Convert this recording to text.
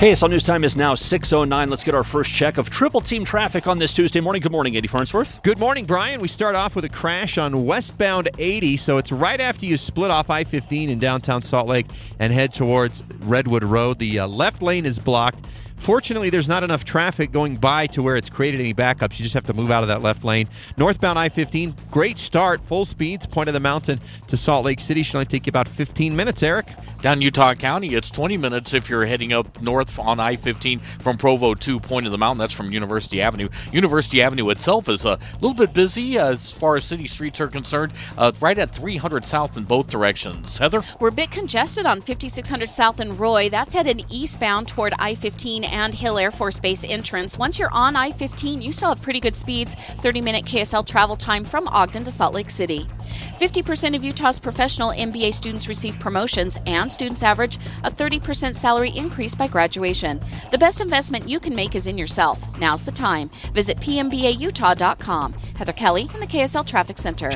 KSL News Time is now 6:09. Let's get our first check of triple team traffic on this Tuesday morning. Good morning, Eddie Farnsworth. Good morning, Brian. We start off with a crash on westbound 80, so it's right after you split off I-15 in downtown Salt Lake and head towards Redwood Road. The left lane is blocked. Fortunately, there's not enough traffic going by to where it's created any backups. You just have to move out of that left lane. Northbound I-15, great start, full speeds, Point of the Mountain to Salt Lake City. Should only take you about 15 minutes, Eric. Down Utah County, it's 20 minutes if you're heading up north on I-15 from Provo to Point of the Mountain. That's from University Avenue. University Avenue itself is a little bit busy as far as city streets are concerned, right at 300 south in both directions. Heather? We're a bit congested on 5600 south in Roy. That's headed eastbound toward I-15 and Hill Air Force Base entrance. Once you're on I-15, you still have pretty good speeds. 30-minute KSL travel time from Ogden to Salt Lake City. 50% of Utah's professional MBA students receive promotions, and students average a 30% salary increase by graduation. The best investment you can make is in yourself. Now's the time. Visit pmbautah.com. Heather Kelly in the KSL Traffic Center.